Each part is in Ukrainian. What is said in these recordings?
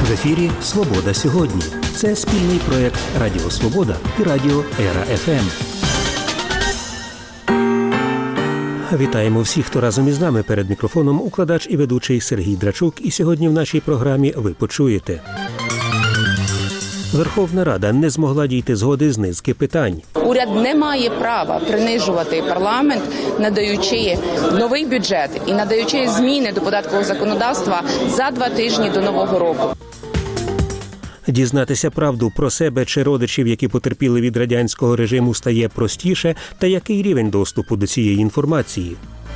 В ефірі «Свобода сьогодні». Це спільний проєкт Радіо Свобода і Радіо Ера ФМ. Вітаємо всіх, хто разом із нами. Перед мікрофоном укладач і ведучий Сергій Драчук. І сьогодні в нашій програмі ви почуєте. Верховна Рада не змогла дійти згоди з низки питань. Уряд не має права принижувати парламент, надаючи новий бюджет і надаючи зміни до податкового законодавства за 2 тижні до Нового року. Дізнатися правду про себе чи родичів, які потерпіли від радянського режиму, стає простіше, та який рівень доступу до цієї інформації?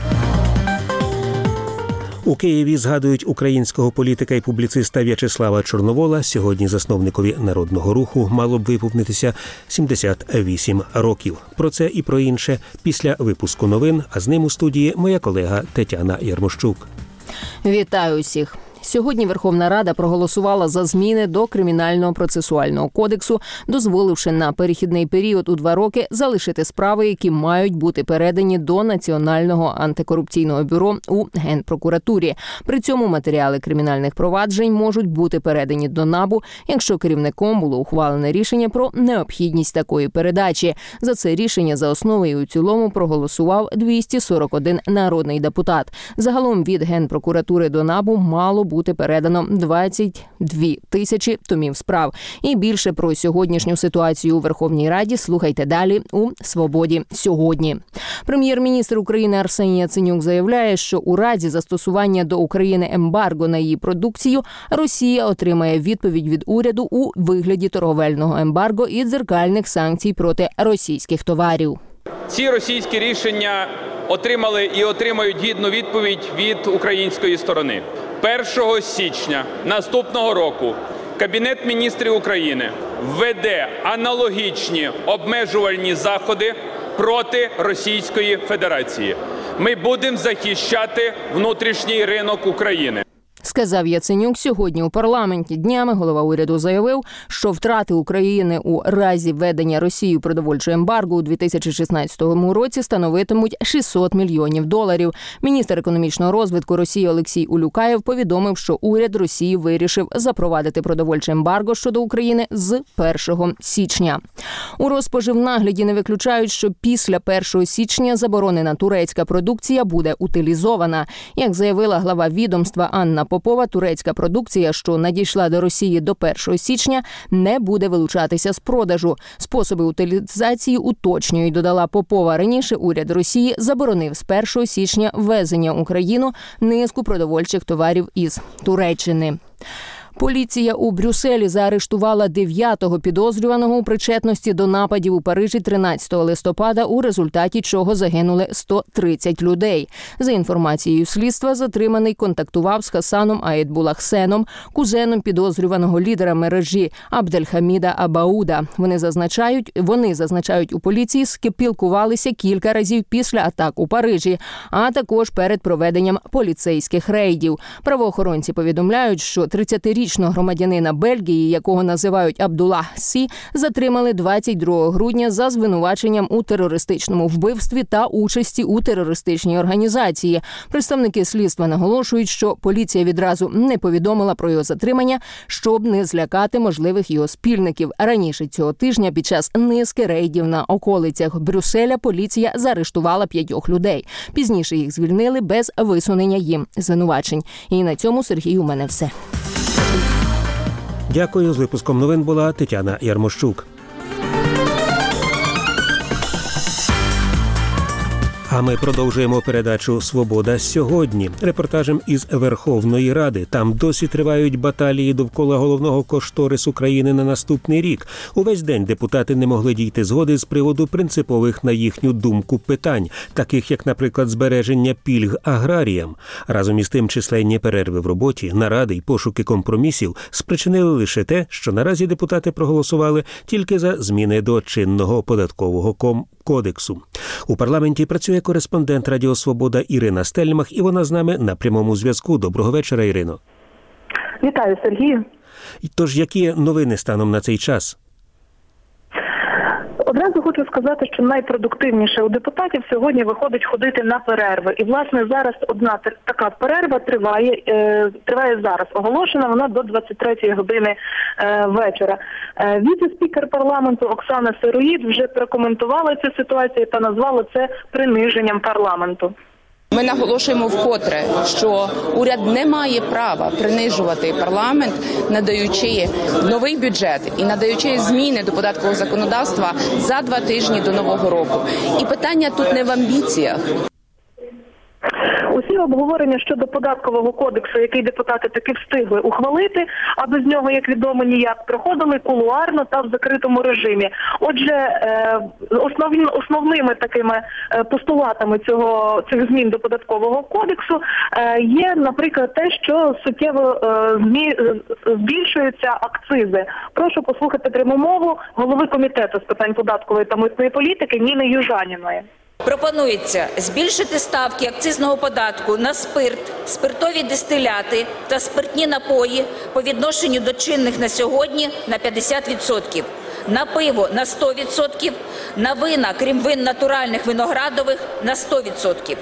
У Києві згадують українського політика і публіциста В'ячеслава Чорновола. Сьогодні засновникові Народного руху мало б виповнитися 78 років. Про це і про інше після випуску новин, а з ним у студії моя колега Тетяна Ярмощук. Вітаю усіх! Сьогодні Верховна Рада проголосувала за зміни до Кримінального процесуального кодексу, дозволивши на перехідний період у 2 роки залишити справи, які мають бути передані до Національного антикорупційного бюро у Генпрокуратурі. При цьому матеріали кримінальних проваджень можуть бути передані до НАБУ, якщо керівником було ухвалене рішення про необхідність такої передачі. За це рішення за основу і у цілому проголосував 241 народний депутат. Загалом від Генпрокуратури до НАБУ мало бути передано 22 тисячі томів справ. І більше про сьогоднішню ситуацію у Верховній Раді слухайте далі у «Свободі сьогодні». Прем'єр-міністр України Арсеній Яценюк заявляє, що у разі застосування до України ембарго на її продукцію Росія отримає відповідь від уряду у вигляді торговельного ембарго і дзеркальних санкцій проти російських товарів. Ці російські рішення отримали і отримають гідну відповідь від української сторони. 1 січня наступного року Кабінет міністрів України введе аналогічні обмежувальні заходи проти Російської Федерації. Ми будемо захищати внутрішній ринок України. Сказав Яценюк сьогодні у парламенті. Днями голова уряду заявив, що втрати України у разі введення Росією продовольчого ембарго у 2016 році становитимуть $600 мільйонів. Міністр економічного розвитку Росії Олексій Улюкаєв повідомив, що уряд Росії вирішив запровадити продовольче ембарго щодо України з 1 січня. У Розпоживнагляді не виключають, що після 1 січня заборонена турецька продукція буде утилізована. Як заявила глава відомства Анна Попова, турецька продукція, що надійшла до Росії до 1 січня, не буде вилучатися з продажу. Способи утилізації уточнюють, додала Попова. Раніше уряд Росії заборонив з 1 січня ввезення в Україну низку продовольчих товарів із Туреччини. Поліція у Брюсселі заарештувала 9-го підозрюваного у причетності до нападів у Парижі 13 листопада, у результаті чого загинули 130 людей. За інформацією слідства, затриманий контактував з Хасаном Аєтбулахсеном, кузеном підозрюваного лідера мережі Абдельхаміда Абауда. Вони зазначають у поліції, спілкувалися кілька разів після атак у Парижі, а також перед проведенням поліцейських рейдів. Правоохоронці повідомляють, що 30-річного громадянина Бельгії, якого називають Абдуллах Сі, затримали 22 грудня за звинуваченням у терористичному вбивстві та участі у терористичній організації. Представники слідства наголошують, що поліція відразу не повідомила про його затримання, щоб не злякати можливих його спільників. Раніше цього тижня під час низки рейдів на околицях Брюсселя поліція заарештувала 5 людей. Пізніше їх звільнили без висунення їм звинувачень. І на цьому, Сергій, у мене все. Дякую. З випуском новин була Тетяна Ярмощук. А ми продовжуємо передачу «Свобода сьогодні» репортажем із Верховної Ради. Там досі тривають баталії довкола головного кошторису країни на наступний рік. Увесь день депутати не могли дійти згоди з приводу принципових, на їхню думку, питань, таких як, наприклад, збереження пільг аграріям. Разом із тим, численні перерви в роботі, наради й пошуки компромісів спричинили лише те, що наразі депутати проголосували тільки за зміни до чинного податкового кодексу. У парламенті працює кореспондент Радіо Свобода Ірина Стельмах, і вона з нами на прямому зв'язку. Доброго вечора, Ірино. Вітаю, Сергію. Тож, які новини станом на цей час? Одразу хочу сказати, що найпродуктивніше у депутатів сьогодні виходить ходити на перерви. І, власне, зараз одна така перерва триває зараз. Оголошена вона до 23-ї години вечора. Віце-спікер парламенту Оксана Сироїд вже прокоментувала цю ситуацію та назвала це приниженням парламенту. Ми наголошуємо вкотре, що уряд не має права принижувати парламент, надаючи новий бюджет і надаючи зміни до податкового законодавства за 2 тижні до Нового року. І питання тут не в амбіціях. Усі обговорення щодо податкового кодексу, який депутати таки встигли ухвалити, а без нього, як відомо, ніяк, проходили кулуарно та в закритому режимі. Отже, основними такими постулатами цих змін до податкового кодексу є, наприклад, те, що суттєво збільшуються акцизи. Прошу послухати пряму мову голови комітету з питань податкової та митної політики Ніни Южаніної. Пропонується збільшити ставки акцизного податку на спирт, спиртові дистиляти та спиртні напої по відношенню до чинних на сьогодні на 50%, на пиво на 100%, на вина, крім вин натуральних виноградових, на 100%.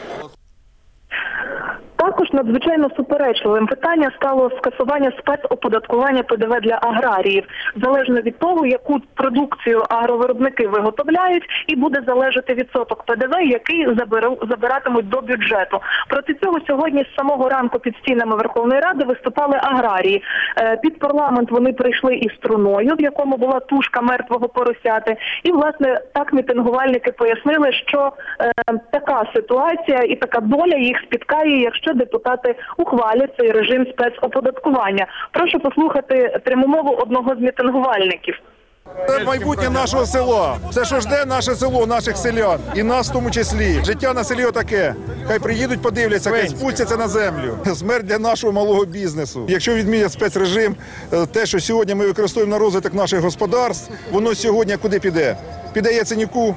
Також надзвичайно суперечливим питання стало скасування спецоподаткування ПДВ для аграріїв. Залежно від того, яку продукцію агровиробники виготовляють, і буде залежати відсоток ПДВ, який забиратимуть до бюджету. Проти цього сьогодні з самого ранку під стінами Верховної Ради виступали аграрії. Під парламент вони прийшли із труною, в якому була тушка мертвого поросяти. І, власне, так мітингувальники пояснили, що така ситуація і така доля їх спіткає, якщо депутати ухвалять цей режим спецоподаткування. Прошу послухати пряму мову одного з мітингувальників. Це майбутнє нашого села. Це що жде наше село, наших селян. І нас в тому числі. Життя на селі отаке. Хай приїдуть, подивляться, хай спустяться на землю. Смерть для нашого малого бізнесу. Якщо відмінять спецрежим, те, що сьогодні ми використовуємо на розвиток наших господарств, воно сьогодні куди піде? Піде Яценюку.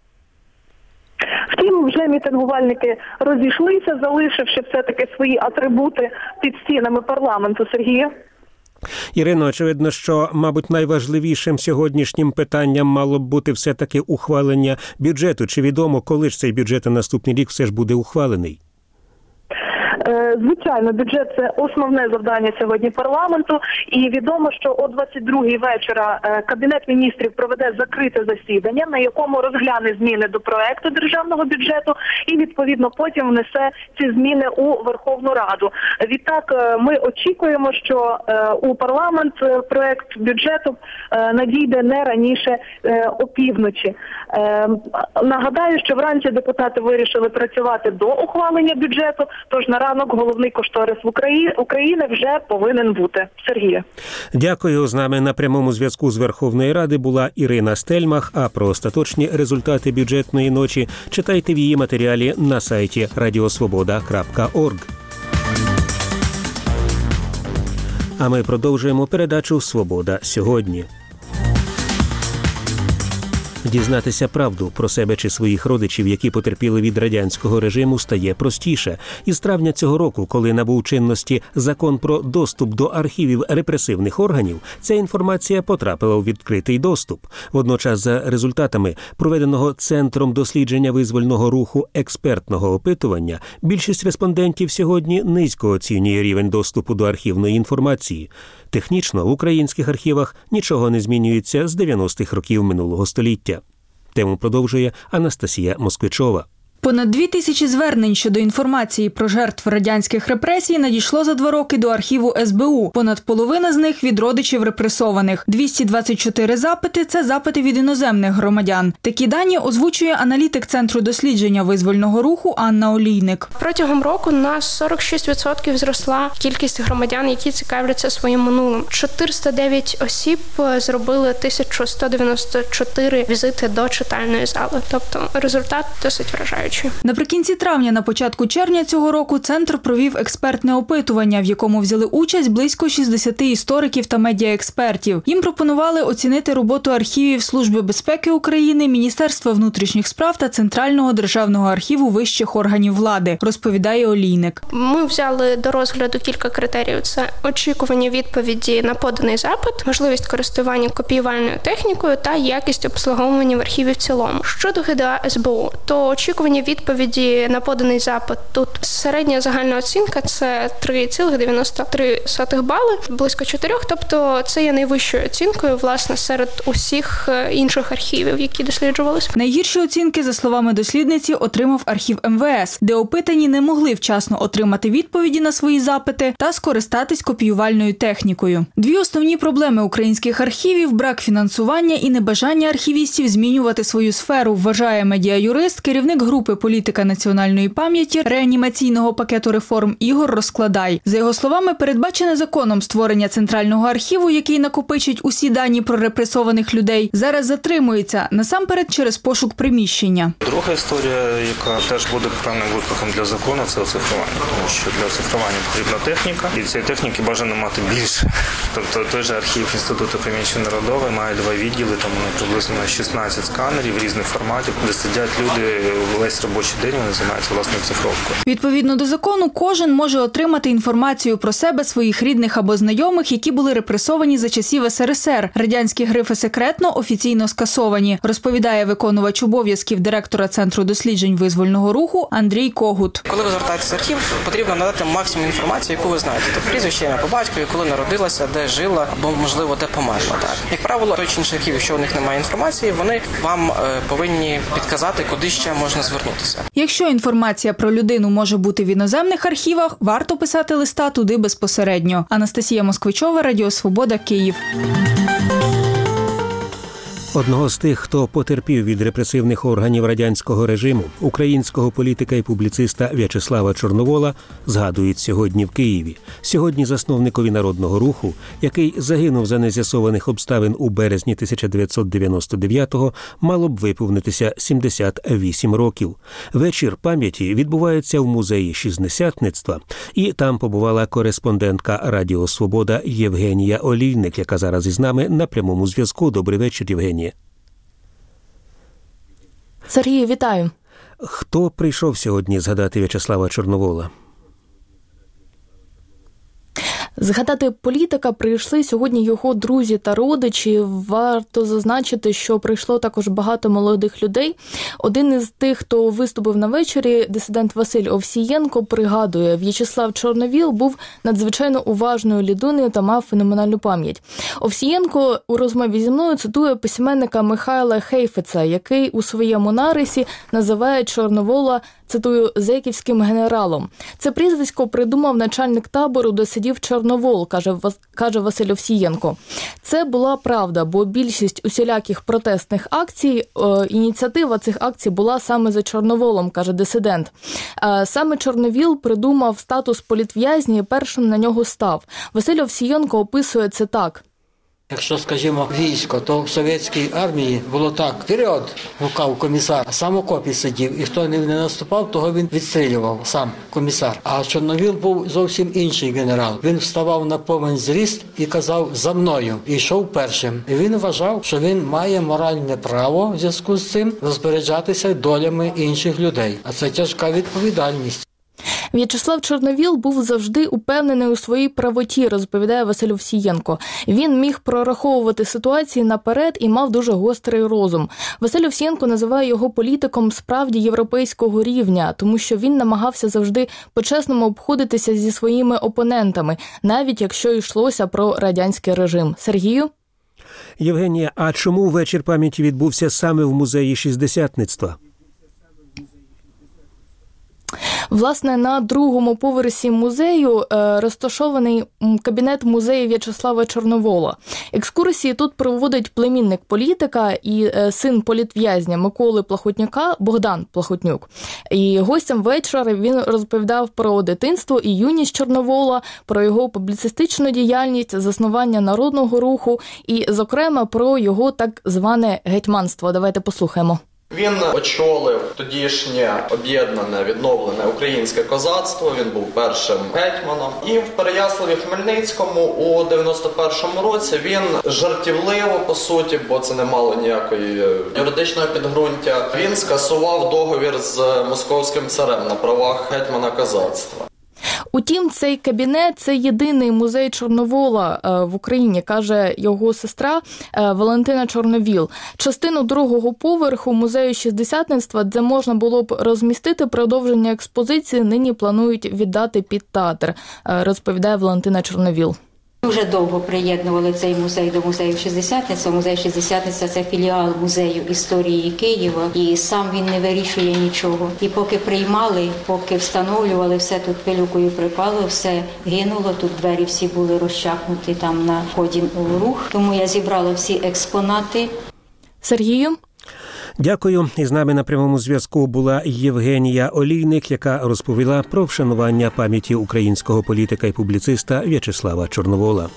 Втім, вже мітингувальники розійшлися, залишивши все-таки свої атрибути під стінами парламенту. Сергію? Ірино, очевидно, що, мабуть, найважливішим сьогоднішнім питанням мало б бути все-таки ухвалення бюджету. Чи відомо, коли ж цей бюджет на наступний рік все ж буде ухвалений? Звичайно, бюджет – це основне завдання сьогодні парламенту. І відомо, що о 22-й вечора Кабінет міністрів проведе закрите засідання, на якому розгляне зміни до проекту державного бюджету і, відповідно, потім внесе ці зміни у Верховну Раду. Відтак, ми очікуємо, що у парламент проект бюджету надійде не раніше опівночі. Нагадаю, що вранці депутати вирішили працювати до ухвалення бюджету, тож на ранок головний кошторис України вже повинен бути. Сергію. Дякую. З нами на прямому зв'язку з Верховної Ради була Ірина Стельмах. А про остаточні результати бюджетної ночі читайте в її матеріалі на сайті radiosvoboda.org. А ми продовжуємо передачу «Свобода сьогодні». Дізнатися правду про себе чи своїх родичів, які потерпіли від радянського режиму, стає простіше. Із травня цього року, коли набув чинності закон про доступ до архівів репресивних органів, ця інформація потрапила у відкритий доступ. Водночас, за результатами проведеного Центром дослідження визвольного руху експертного опитування, більшість респондентів сьогодні низько оцінює рівень доступу до архівної інформації. Технічно в українських архівах нічого не змінюється з 90-х років минулого століття. Тему продовжує Анастасія Москвичова. Понад 2000 звернень щодо інформації про жертв радянських репресій надійшло за 2 роки до архіву СБУ. Понад половина з них – від родичів репресованих. 224 запити – це запити від іноземних громадян. Такі дані озвучує аналітик Центру дослідження визвольного руху Анна Олійник. Протягом року на 46% зросла кількість громадян, які цікавляться своїм минулим. 409 осіб зробили 1194 візити до читальної зали. Тобто результат досить вражаючий. речі. Наприкінці травня, на початку червня цього року центр провів експертне опитування, в якому взяли участь близько 60 істориків та медіаекспертів. Їм пропонували оцінити роботу архівів Служби безпеки України, Міністерства внутрішніх справ та Центрального державного архіву вищих органів влади, розповідає Олійник. Ми взяли до розгляду кілька критеріїв. Це очікування відповіді на поданий запит, можливість користування копіювальною технікою та якість обслуговування в архіві в цілому. Щодо ГДА СБУ, то очікування відповіді на поданий запит тут середня загальна оцінка – це 3,93 бали, близько 4, тобто це є найвищою оцінкою, власне, серед усіх інших архівів, які досліджувалися. Найгірші оцінки, за словами дослідниці, отримав архів МВС, де опитані не могли вчасно отримати відповіді на свої запити та скористатись копіювальною технікою. Дві основні проблеми українських архівів – брак фінансування і небажання архівістів змінювати свою сферу, вважає медіаюрист, керівник групи «Політика національної пам'яті» реанімаційного пакету реформ Ігор Розкладай. За його словами, передбачене законом створення центрального архіву, який накопичить усі дані про репресованих людей, зараз затримується, насамперед через пошук приміщення. Друга історія, яка теж буде певним викликом для закону, це оцифрування. Тому що для оцифрування потрібна техніка, і цієї техніки бажано мати більше. Тобто той же архів Інституту приміщень народових має 2 відділи, там приблизно 16 сканерів різних форматів, де сидять люди весь робочий день, вони займаються власною цифровкою. Відповідно до закону, кожен може отримати інформацію про себе, своїх рідних або знайомих, які були репресовані за часів СРСР. Радянські грифи «секретно» офіційно скасовані, розповідає виконувач обов'язків директора Центру досліджень визвольного руху Андрій Когут. Коли ви звертаєтеся в архів, потрібно надати максимум інформації, яку ви знаєте. Тобто прізвище, ім'я по батькові, коли народилася, де жила, або, можливо, де померла. Так. Як правило, той чи інший архів, якщо у них немає інформації, вони вам повинні підказати, куди ще можна звернутися. Якщо інформація про людину може бути в іноземних архівах, варто писати листа туди безпосередньо. Анастасія Москвичова, Радіо Свобода, Київ. Одного з тих, хто потерпів від репресивних органів радянського режиму, українського політика і публіциста В'ячеслава Чорновола, згадують сьогодні в Києві. Сьогодні засновникові Народного руху, який загинув за нез'ясованих обставин у березні 1999-го, мало б виповнитися 78 років. Вечір пам'яті відбувається в музеї Шістдесятництва, і там побувала кореспондентка Радіо Свобода Євгенія Олійник, яка зараз із нами на прямому зв'язку. Добрий вечір, Євгенія. Сергію, вітаю. Хто прийшов сьогодні згадати В'ячеслава Чорновола? Згадати політика прийшли сьогодні його друзі та родичі. Варто зазначити, що прийшло також багато молодих людей. Один із тих, хто виступив на вечорі, дисидент Василь Овсієнко, пригадує, В'ячеслав Чорновіл був надзвичайно уважною людиною та мав феноменальну пам'ять. Овсієнко у розмові зі мною цитує письменника Михайла Хейфеца, який у своєму нарисі називає Чорновола, цитую, «зеківським генералом». Це прізвисько придумав начальник табору, де сидів Чорновол, каже Василь Овсієнко. Це була правда, бо більшість усіляких протестних акцій, ініціатива цих акцій була саме за Чорноволом, каже дисидент. Саме Чорновіл придумав статус політв'язня і першим на нього став. Василь Овсієнко описує це так. Якщо, скажімо, військо, то в совєтській армії було так. Вперед, гукав комісар, а сам в окопі сидів. І хто не наступав, того він відстрілював, сам комісар. А Чорновіл був зовсім інший генерал. Він вставав на повен зріст і казав «за мною». І йшов першим. І він вважав, що він має моральне право в зв'язку з цим розпоряджатися долями інших людей. А це тяжка відповідальність. В'ячеслав Чорновіл був завжди упевнений у своїй правоті, розповідає Василь Овсієнко. Він міг прораховувати ситуації наперед і мав дуже гострий розум. Василь Овсієнко називає його політиком справді європейського рівня, тому що він намагався завжди по-чесному обходитися зі своїми опонентами, навіть якщо йшлося про радянський режим. Сергію? Євгенія, а чому вечір пам'яті відбувся саме в музеї Шістдесятництва? Власне, на другому поверсі музею розташований кабінет музею В'ячеслава Чорновола. Екскурсії тут проводить племінник політика і син політв'язня Миколи Плахотнюка Богдан Плахотнюк. І гостям вечора він розповідав про дитинство і юність Чорновола, про його публіцистичну діяльність, заснування Народного руху і, зокрема, про його так зване гетьманство. Давайте послухаємо. Він очолив тодішнє об'єднане, відновлене українське козацтво, він був першим гетьманом. І в Переяславі-Хмельницькому у 91-му році він жартівливо, по суті, бо це не мало ніякої юридичного підґрунтя, він скасував договір з московським царем на правах гетьмана козацтва. Утім, цей кабінет – це єдиний музей Чорновола в Україні, каже його сестра Валентина Чорновіл. Частину другого поверху музею шістдесятництва, де можна було б розмістити продовження експозиції, нині планують віддати під театр, розповідає Валентина Чорновіл. Дуже довго приєднували цей музей до музею Шістдесятництва. Музей Шістдесятництва – це філіал музею історії Києва, і сам він не вирішує нічого. І поки приймали, поки встановлювали, все тут пилюкою припало, все гинуло, тут двері всі були розчахнуті там на вході у рух. Тому я зібрала всі експонати. Сергію? Дякую. І з нами на прямому зв'язку була Євгенія Олійник, яка розповіла про вшанування пам'яті українського політика і публіциста В'ячеслава Чорновола.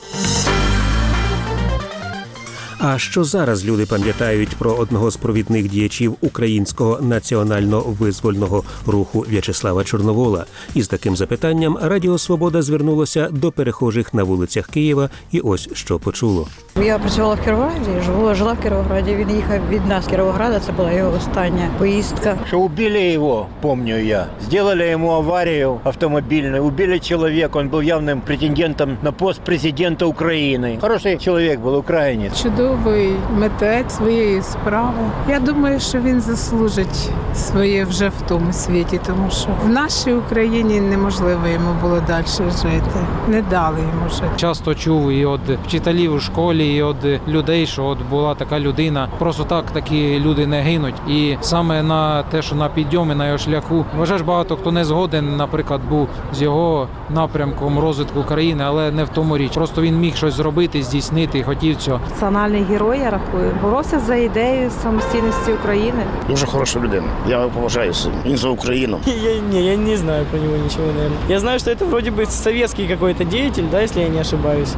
А що зараз люди пам'ятають про одного з провідних діячів українського національно-визвольного руху В'ячеслава Чорновола? Із таким запитанням Радіо Свобода звернулося до перехожих на вулицях Києва, і ось що почуло. Я працювала в Кіровограді, жила в Кіровограді, він їхав від нас з Кіровограда, це була його остання поїздка. Що убили його, пам'ятаю я. Зробили йому аварію автомобільну, убили чоловіка, він був явним претендентом на пост президента України. Хороший чоловік був, українець. Чудовий митець своєї справи. Я думаю, що він заслужить своє вже в тому світі, тому що в нашій Україні неможливо йому було далі жити. Не дали йому жити. Часто чув і від вчителів у школі, і від людей, що от була така людина. Просто так такі люди не гинуть. І саме на те, що на підйомі, на його шляху, вважаєш, багато хто не згоден, наприклад, був з його напрямком розвитку країни, але не в тому річ. Просто він міг щось зробити, здійснити і хотів цього. Національний герой, я рахую, боровся за ідею самостійності України. Дуже хороша людина. Я його поважаю. Він за Україну. Я не знаю про него ничего, наверное. Я знаю, что это вроде бы советский какой-то деятель, да, если я не ошибаюсь.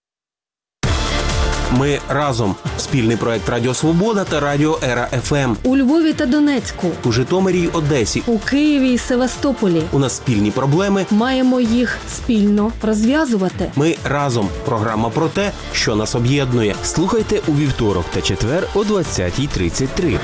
Ми разом. Спільний проект Радіо Свобода та Радіо Ера ФМ. У Львові та Донецьку. У Житомирі й Одесі. У Києві і Севастополі. У нас спільні проблеми. Маємо їх спільно розв'язувати. Ми разом. Програма про те, що нас об'єднує. Слухайте у вівторок та четвер о 20:33.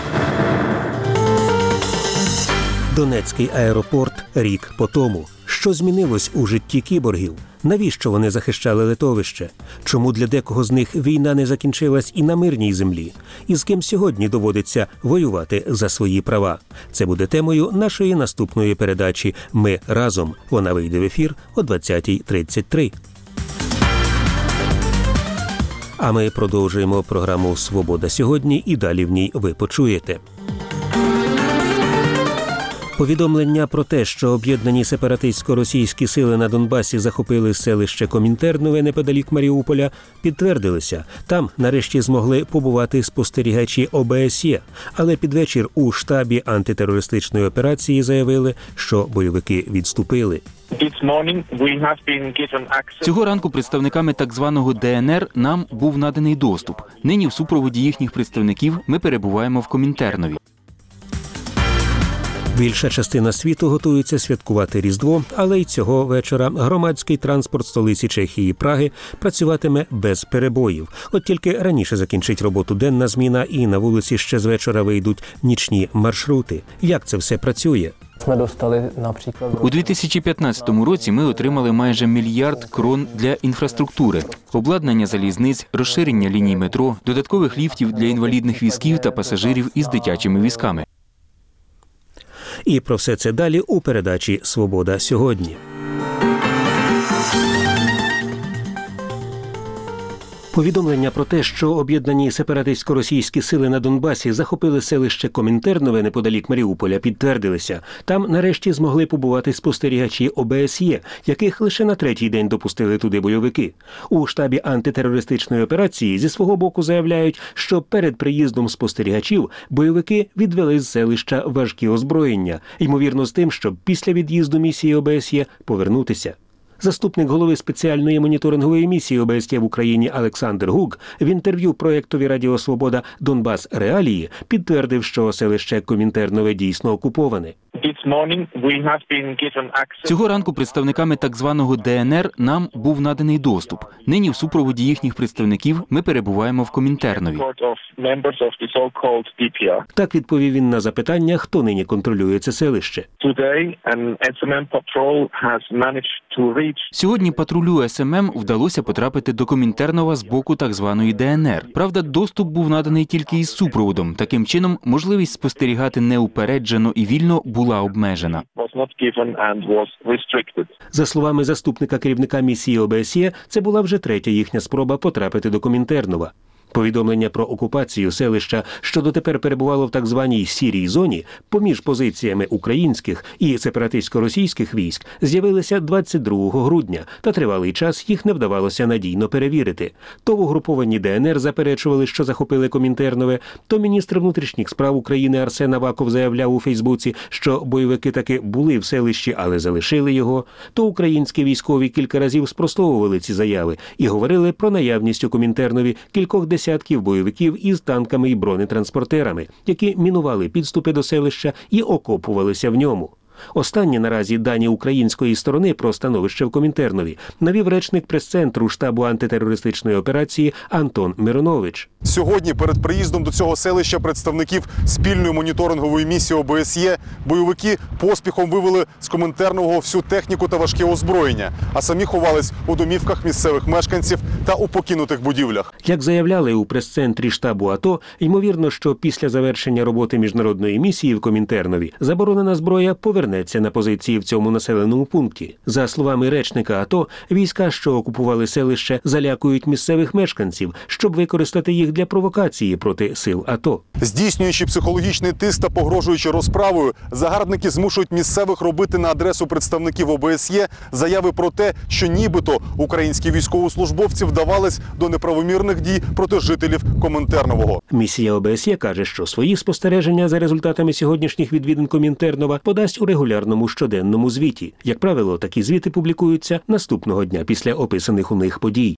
Донецький аеропорт рік по тому. Що змінилось у житті кіборгів? Навіщо вони захищали литовище? Чому для декого з них війна не закінчилась і на мирній землі? І з ким сьогодні доводиться воювати за свої права? Це буде темою нашої наступної передачі «Ми разом». Вона вийде в ефір о 20:33. А ми продовжуємо програму «Свобода сьогодні» і далі в ній ви почуєте. Повідомлення про те, що об'єднані сепаратистсько-російські сили на Донбасі захопили селище Комінтернове неподалік Маріуполя, підтвердилися. Там нарешті змогли побувати спостерігачі ОБСЄ. Але під вечір у штабі антитерористичної операції заявили, що бойовики відступили. Цього ранку представниками так званого ДНР нам був наданий доступ. Нині в супроводі їхніх представників ми перебуваємо в Комінтернові. Більша частина світу готується святкувати Різдво, але й цього вечора громадський транспорт столиці Чехії Праги працюватиме без перебоїв. От тільки раніше закінчить роботу денна зміна і на вулиці ще з вечора вийдуть нічні маршрути. Як це все працює? У 2015 році ми отримали майже 1 мільярд крон для інфраструктури, обладнання залізниць, розширення ліній метро, додаткових ліфтів для інвалідних візків та пасажирів із дитячими візками. І про все це далі у передачі «Свобода сьогодні». Повідомлення про те, що об'єднані сепаратистсько-російські сили на Донбасі захопили селище Комінтернове неподалік Маріуполя, підтвердилися. Там нарешті змогли побувати спостерігачі ОБСЄ, яких лише на 3-й день допустили туди бойовики. У штабі антитерористичної операції зі свого боку заявляють, що перед приїздом спостерігачів бойовики відвели з селища важкі озброєння, ймовірно з тим, щоб після від'їзду місії ОБСЄ повернутися. Заступник голови спеціальної моніторингової місії ОБСЄ в Україні Олександр Гук в інтерв'ю проєктові Радіо Свобода «Донбас. Реалії» підтвердив, що селище Комінтернове дійсно окуповане. Цього ранку представниками так званого ДНР нам був наданий доступ. Нині в супроводі їхніх представників ми перебуваємо в Комінтернові. Так відповів він на запитання, хто нині контролює це селище. Сьогодні патрулю СММ вдалося потрапити до Комінтернова з боку так званої ДНР. Правда, доступ був наданий тільки із супроводом. Таким чином, можливість спостерігати неупереджено і вільно була обмежена. За словами заступника керівника місії ОБСЄ, це була вже третя їхня спроба потрапити до Комінтернова. Повідомлення про окупацію селища, що дотепер перебувало в так званій «сірій зоні», поміж позиціями українських і сепаратистсько-російських військ, з'явилися 22 грудня, та тривалий час їх не вдавалося надійно перевірити. То в угрупованні ДНР заперечували, що захопили Комінтернове, то міністр внутрішніх справ України Арсен Аваков заявляв у Фейсбуці, що бойовики таки були в селищі, але залишили його, то українські військові кілька разів спростовували ці заяви і говорили про наявність у Комінтернові кількох десятків бойовиків із танками і бронетранспортерами, які мінували підступи до селища і окопувалися в ньому. Останні наразі дані української сторони про становище в Комінтернові навів речник прес-центру штабу антитерористичної операції Антон Миронович. Сьогодні перед приїздом до цього селища представників спільної моніторингової місії ОБСЄ бойовики поспіхом вивели з Комінтернового всю техніку та важке озброєння, а самі ховались у домівках місцевих мешканців та у покинутих будівлях. Як заявляли у прес-центрі штабу АТО, ймовірно, що після завершення роботи міжнародної місії в Комінтернові заборонена зброя повернеться на позиції в цьому населеному пункті. За словами речника АТО, війська, що окупували селище, залякують місцевих мешканців, щоб використати їх для провокації проти сил АТО. Здійснюючи психологічний тиск та погрожуючи розправою, загарбники змушують місцевих робити на адресу представників ОБСЄ заяви про те, що нібито українські військовослужбовці вдавались до неправомірних дій проти жителів Комінтернового. Місія ОБСЄ каже, що свої спостереження за результатами сьогоднішніх відвідин Комінтернова подасть у регулярному щоденному звіті. Як правило, такі звіти публікуються наступного дня після описаних у них подій.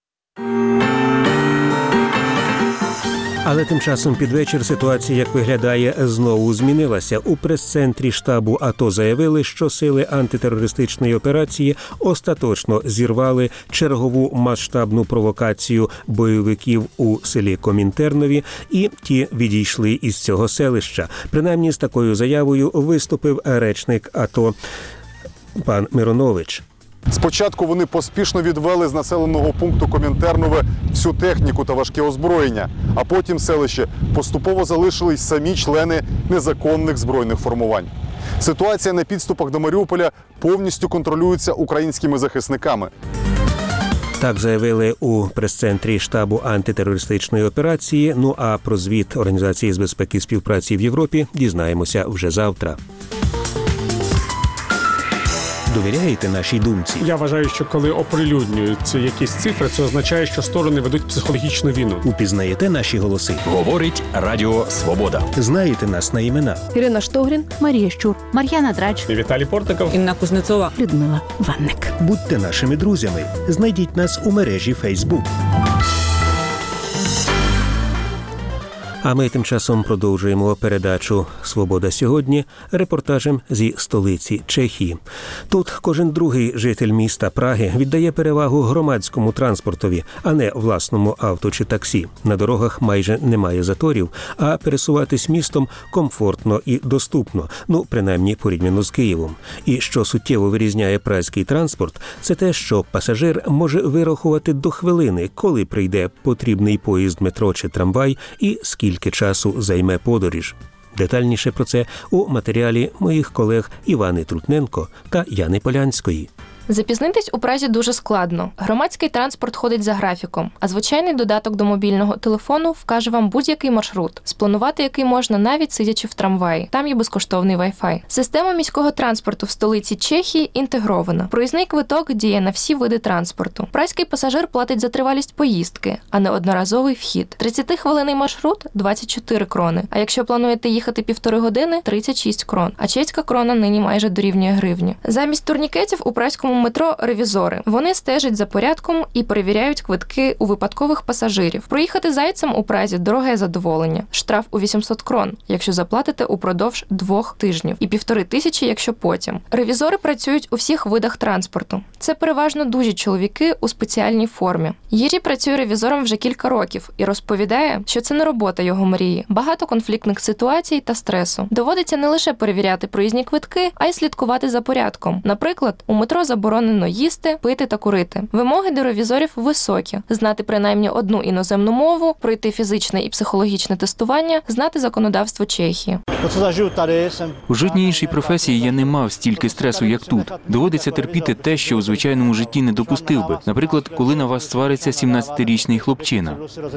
Але тим часом під вечір ситуація, як виглядає, знову змінилася. У прес-центрі штабу АТО заявили, що сили антитерористичної операції остаточно зірвали чергову масштабну провокацію бойовиків у селі Комінтернові, і ті відійшли із цього селища. Принаймні з такою заявою виступив речник АТО пан Миронович. Спочатку вони поспішно відвели з населеного пункту Комінтернове всю техніку та важке озброєння, а потім селище поступово залишили й самі члени незаконних збройних формувань. Ситуація на підступах до Маріуполя повністю контролюється українськими захисниками. Так заявили у прес-центрі штабу антитерористичної операції. Ну а про звіт Організації з безпеки і співпраці в Європі дізнаємося вже завтра. Довіряєте нашій думці? Я вважаю, що коли оприлюднюються якісь цифри, це означає, що сторони ведуть психологічну війну. Упізнаєте наші голоси? Говорить Радіо Свобода. Знаєте нас на імена? Ірина Штогрін, Марія Щур, Мар'яна Драч, Віталій Портников, Інна Кузнецова, Людмила Ванник. Будьте нашими друзями. Знайдіть нас у мережі Facebook. А ми тим часом продовжуємо передачу «Свобода сьогодні» репортажем зі столиці Чехії. Тут кожен другий житель міста Праги віддає перевагу громадському транспортові, а не власному авто чи таксі. На дорогах майже немає заторів, а пересуватись містом комфортно і доступно, принаймні порівняно з Києвом. І що суттєво вирізняє празький транспорт, це те, що пасажир може вирахувати до хвилини, коли прийде потрібний поїзд, метро чи трамвай і скільки часу займе подорож. Детальніше про це у матеріалі моїх колег Івани Трутненко та Яни Полянської. Запізнитись у Празі дуже складно. Громадський транспорт ходить за графіком, а звичайний додаток до мобільного телефону вкаже вам будь-який маршрут, спланувати який можна навіть сидячи в трамваї. Там є безкоштовний Wi-Fi. Система міського транспорту в столиці Чехії інтегрована. Проїзний квиток діє на всі види транспорту. Празький пасажир платить за тривалість поїздки, а не одноразовий вхід. 30-хвилинний маршрут – 24 крони. А якщо плануєте їхати 1,5 години – 36 крон. А чеська крона нині майже дорівнює гривні. Замість турнікетів у празькому київському метро ревізори. Вони стежать за порядком і перевіряють квитки у випадкових пасажирів. Проїхати зайцем у Празі – дороге задоволення. Штраф у 800 крон, якщо заплатите упродовж 2 тижнів, і 1500, якщо потім. Ревізори працюють у всіх видах транспорту. Це переважно дужі чоловіки у спеціальній формі. Єрій працює ревізором вже кілька років і розповідає, що це не робота його мрії. Багато конфліктних ситуацій та стресу. Доводиться не лише перевіряти проїзні квитки, а й слідкувати за порядком. Наприклад, у метро заборонено їсти, пити та курити. Вимоги до ревізорів високі. Знати принаймні одну іноземну мову, пройти фізичне і психологічне тестування, знати законодавство Чехії. У жодній іншій професії я не мав стільки стресу, як тут. Доводиться терпіти те, що у звичайному житті не допустив би. Наприклад, коли на вас свариться 17-річний хлопчина.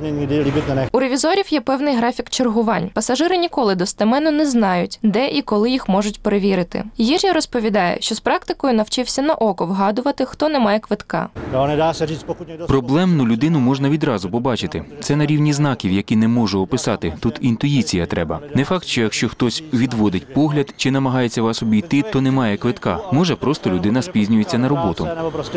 У ревізорів є певний графік чергувань. Пасажири ніколи достеменно не знають, де і коли їх можуть перевірити. Єрій розповідає, що з практикою навчився на око вгадувати, хто не має квитка. Проблемну людину можна відразу побачити. Це на рівні знаків, які не можу описати. Тут інтуїція треба. Не факт, що якщо хтось відводить погляд чи намагається вас обійти, то немає квитка. Може, просто людина спізнюється на роботу.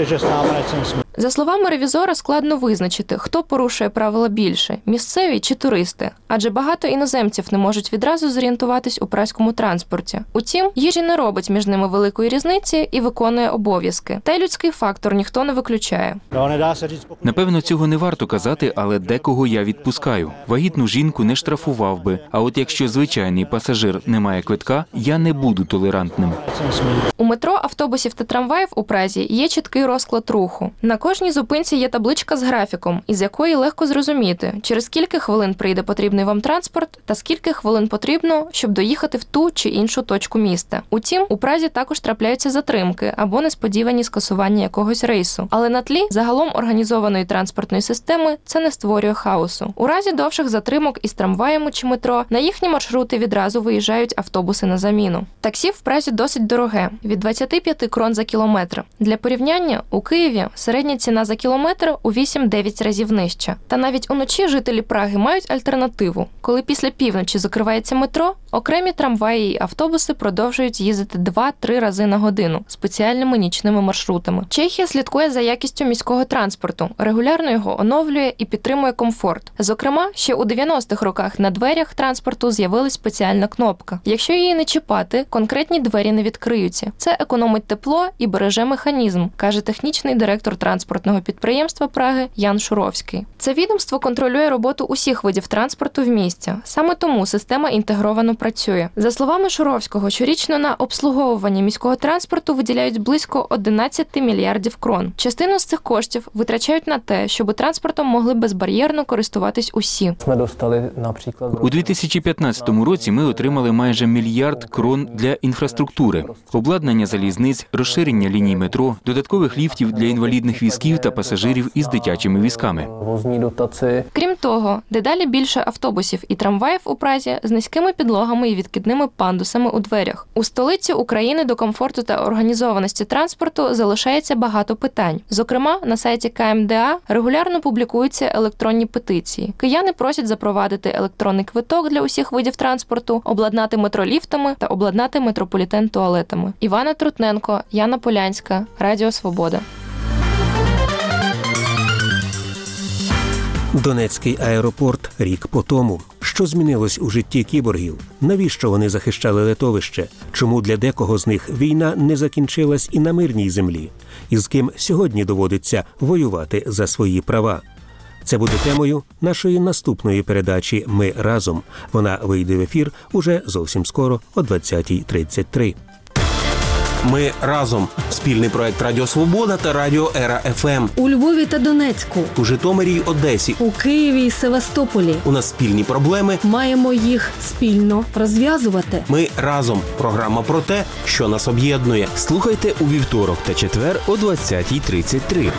За словами ревізора, складно визначити, хто порушує правила більше – місцеві чи туристи. Адже багато іноземців не можуть відразу зорієнтуватись у празькому транспорті. Утім, Єрій не робить між ними великої різниці і виконує обов'язки. Та й людський фактор ніхто не виключає. Напевно, цього не варто казати, але декого я відпускаю. Вагітну жінку не штрафував би. А от якщо звичайний пасажир не має квитка, я не буду толерантним. У метро, автобусів та трамваїв у Празі є чіткий розклад руху. На кожній зупинці є табличка з графіком, із якої легко зрозуміти, через скільки хвилин прийде потрібний вам транспорт та скільки хвилин потрібно, щоб доїхати в ту чи іншу точку міста. Утім, у Празі також трапляються затримки або несподівані скасування якогось рейсу. Але на тлі загалом організованої транспортної системи це не створює хаосу. У разі довших затримок із трамваями чи метро на їхні маршрути відразу виїжджають автобуси на заміну. Таксі в Празі досить дороге – від 25 крон за кілометр. Для порівняння, у Києві середня ціна за кілометр у 8-9 разів нижча. Та навіть уночі жителі Праги мають альтернативу. Коли після півночі закривається метро, окремі трамваї і автобуси продовжують їздити 2-3 рази на годину спеціальними нічними маршрутами. Чехія слідкує за якістю міського транспорту, регулярно його оновлює і підтримує комфорт. Зокрема, ще у 90-х роках на дверях транспорту з'явилась спеціальна кнопка. Якщо її не чіпати, конкретні двері не відкриються. Це економить тепло і береже механізм, каже технічний директор транспортного підприємства Праги Ян Шуровський. Це відомство контролює роботу усіх видів транспорту в місті. Саме тому система інтегровано працює. За словами Шуровського, щорічно на обслуговування міського транспорту виділяють близько 11 мільярдів крон. Частину з цих коштів витрачають на те, щоб транспортом могли безбар'єрно користуватись усі. У 2015 році ми отримали майже 1 мільярд крон для інфраструктури. Обладнання залізниць, розширення ліній метро, додаткових ліфтів для інвалідних візків та пасажирів із дитячими візками. Крім того, дедалі більше автобусів і трамваїв у Празі з низькими підлогами і відкидними пандусами у дверях. У столиці України до комфорту та організованості транспорту залишається багато питань. Зокрема, на сайті КМДА регулярно публікуються електронні петиції. Кияни просять запровадити електронний квиток для усіх видів транспорту, обладнати метро ліфтами та обладнати метрополітен туалетами. Івана Трутненко, Яна Полянська, Радіо Свобода. Донецький аеропорт рік по тому. Що змінилось у житті кіборгів? Навіщо вони захищали литовище? Чому для декого з них війна не закінчилась і на мирній землі? І з ким сьогодні доводиться воювати за свої права? Це буде темою нашої наступної передачі «Ми разом». Вона вийде в ефір уже зовсім скоро о 20:33. Ми разом. Спільний проект Радіо Свобода та Радіо Ера ФМ. У Львові та Донецьку. У Житомирі й Одесі. У Києві і Севастополі. У нас спільні проблеми. Маємо їх спільно розв'язувати. Ми разом. Програма про те, що нас об'єднує. Слухайте у вівторок та четвер о 20:33.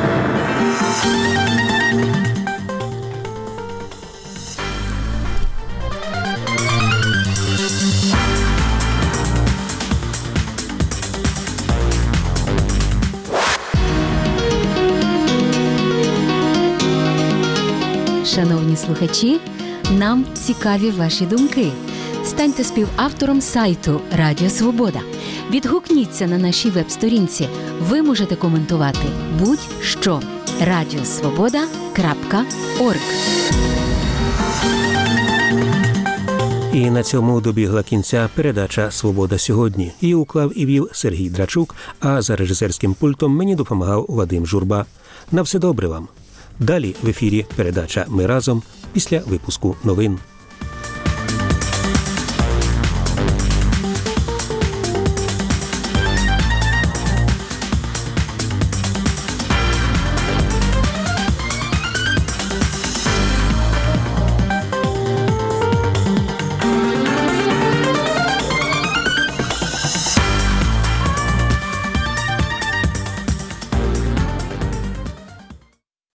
Шановні слухачі, нам цікаві ваші думки. Станьте співавтором сайту Радіо Свобода. Відгукніться на нашій веб-сторінці. Ви можете коментувати будь-що. radiosvoboda.org. І на цьому добігла кінця передача «Свобода сьогодні». Її уклав і вів Сергій Драчук, а за режисерським пультом мені допомагав Вадим Журба. На все добре вам. Далі в ефірі передача «Ми разом» після випуску новин.